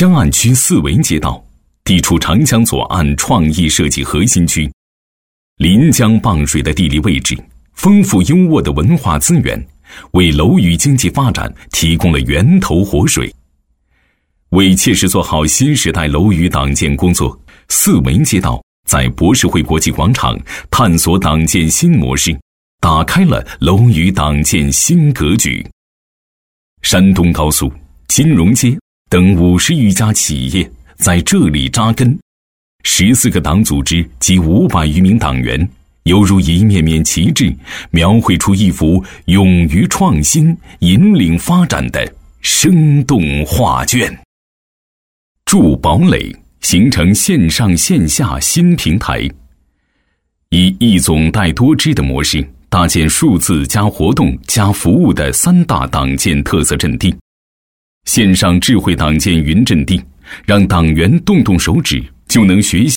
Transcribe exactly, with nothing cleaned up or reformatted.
江岸区四维街道地处长江左岸创意设计核心区，临江傍水的地理位置，丰富优渥的文化资源，为楼宇经济发展提供了源头活水。为切实做好新时代楼宇党建工作，四维街道在博士会国际广场探索党建新模式，打开了楼宇党建新格局。山东高速、金融街等五十余家企业在这里扎根，十四个党组织及五百余名党员，犹如一面面旗帜，描绘出一幅勇于创新、引领发展的生动画卷。筑堡垒形成线上线下新平台，以一总带多支的模式搭建数字加活动加服务的三大党建特色阵地。线上智慧党建云阵地，让党员动动手指就能学习